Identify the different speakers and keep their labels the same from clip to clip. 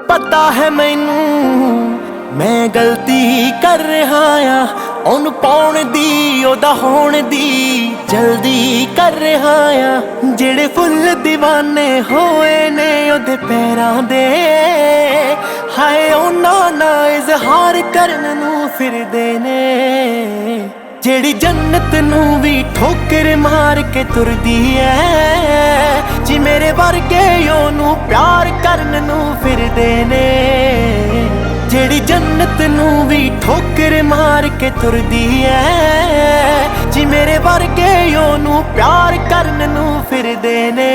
Speaker 1: पता है मैनू मैं गलती कर रहा आ ओनू पाउण दी ओदा होण दी जल्दी कर रहा आ जेड़े फुल दीवाने होए ने ओदे पैरां दे हाय ओना ना इजहार करन नू फिरदे ने जेड़ी जन्नत नू भी ठोकर मार के तुरदी है जी मेरे वर्गे ओनू प्यार करन नू फिरदे ने जेड़ी जन्नत नू भी ठोकर मार के तुरदी है जी मेरे वर्गे ओनू प्यार करन नू फिरदे ने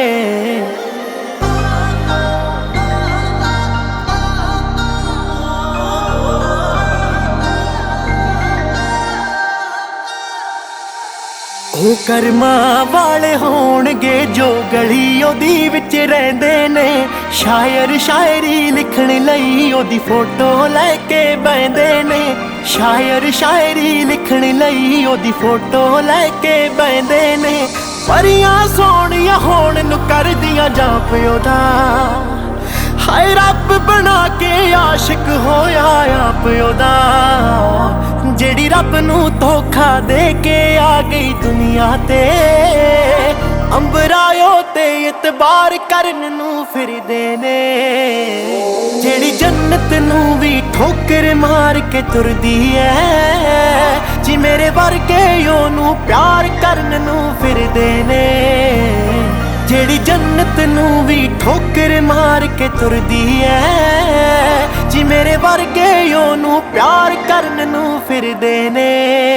Speaker 1: ਉਹ ਕਰਮਾਂ ਵਾਲੇ ਹੋਣਗੇ ਜੋ ਗਲੀ ਉਹਦੀ ਵਿੱਚ ਰਹਿੰਦੇ ਨੇ ਸ਼ਾਇਰ ਸ਼ਾਇਰੀ ਲਿਖਣ ਲਈ ਉਹਦੀ ਫੋਟੋ ਲੈ ਕੇ ਬੈੰਦੇ ਨੇ ਸ਼ਾਇਰ ਸ਼ਾਇਰੀ ਲਿਖਣ ਲਈ ਉਹਦੀ ਫੋਟੋ ਲੈ ਕੇ ਬੈੰਦੇ ਨੇ ਪਰੀਆਂ ਸੋਹਣੀਆਂ ਹੋਣ ਨੂੰ ਕਰਦੀਆਂ ਜਾਂ ਪਿਓ ਦਾ ਹਾਏ ਰੱਬ ਬਣਾ ਕੇ ਆਸ਼ਿਕ ਹੋਇਆ ਆਪ ਉਹਦਾ ਜਿਹੜੀ ਰੱਬ ਨੂੰ ਧੋਖਾ ਦੇ ਕੇ ਆ ਗਈ ਦੁਨੀਆ ਤੇ ਅੰਬਰਾਇਓ ਤੇ ਇਤਬਾਰ ਕਰਨ ਨੂੰ ਫਿਰਦੇ ਨੇ ਜਿਹੜੀ ਜੰਨਤ ਨੂੰ ਵੀ ਠੋਕਰ ਮਾਰ ਕੇ ਤੁਰਦੀ ਐ ਜੀ ਮੇਰੇ ਵਰਗੇ ਉਹਨੂੰ ਪਿਆਰ ਕਰਨ ਨੂੰ ਫਿਰਦੇ ਨੇ ਜਿਹੜੀ ਜੰਨਤ ਨੂੰ ਵੀ ਠੋਕਰ ਮਾਰ ਕੇ ਤੁਰਦੀ ਐ ਜੀ ਮੇਰੇ ਵਰਗੇ ਉਹਨੂੰ ਪਿਆਰ ਕਰਨ ਨੂੰ ਫਿਰਦੇ ਨੇ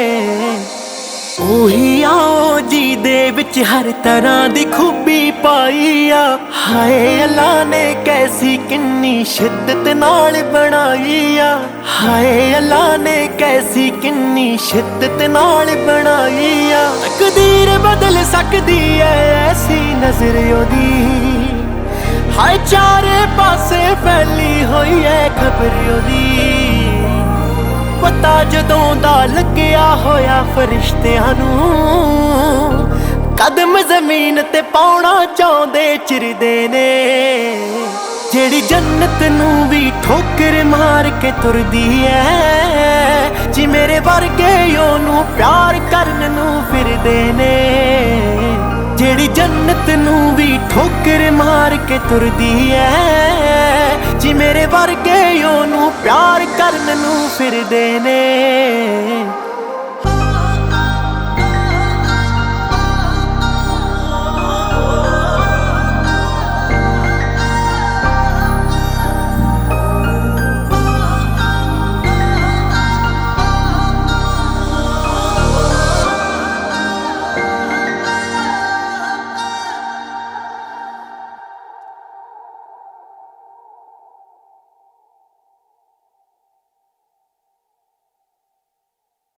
Speaker 1: ਉਹੀ ਆਓ ਜੀ ਦੇ ਵਿੱਚ ਹਰ ਤਰ੍ਹਾਂ ਦੀ ਖੂਬੀ ਪਾਈ ਆ ਹਾਏ ਅੱਲਾ ਨੇ ਕੈਸੀ ਕਿੰਨੀ ਸ਼ਿੱਦਤ ਨਾਲ ਬਣਾਈ ਆ ਹਾਏ ਅੱਲਾ ਨੇ ਕੈਸੀ ਕਿੰਨੀ ਸ਼ਿੱਦਤ ਨਾਲ ਬਣਾਈ ਆ ਤਕਦੀਰ ਬਦਲ ਸਕਦੀ ਐ ਐਸੀ ਨਜ਼ਰ ਉਹਦੀ ਹਾਏ ਚਾਰੇ ਪਾਸੇ ਫੈਲੀ ਹੋਈ ਐ ਖਬਰ ਉਹਦੀ ਪਤਾ ਜਦੋਂ ਦਾ ਲੱਗਿਆ ਹੋਇਆ ਫਰਿਸ਼ਤਿਆਂ ਨੂੰ ਕਦਮ ਜ਼ਮੀਨ ਤੇ ਪਾਉਣਾ ਚਾਹੁੰਦੇ ਚਿਰਦੇ ਨੇ ਜਿਹੜੀ ਜੰਨਤ ਨੂੰ ਵੀ ਠੋਕਰ ਮਾਰ ਕੇ ਤੁਰਦੀ ਐ ਜੀ ਮੇਰੇ ਵਰਗੇ ਉਹਨੂੰ ਪਿਆਰ ਕਰਨ ਨੂੰ ਫਿਰਦੇ ਨੇ ਜਿਹੜੀ ਜੰਨਤ ਨੂੰ ਵੀ ਠੋਕਰ ਮਾਰ ਕੇ ਤੁਰਦੀ ਐ ਜੀ ਮੇਰੇ ਵਰਗੇ ਉਹਨੂੰ ਪਿਆਰ ਕਰਨ ਨੂੰ ਫਿਰਦੇ ਨੇ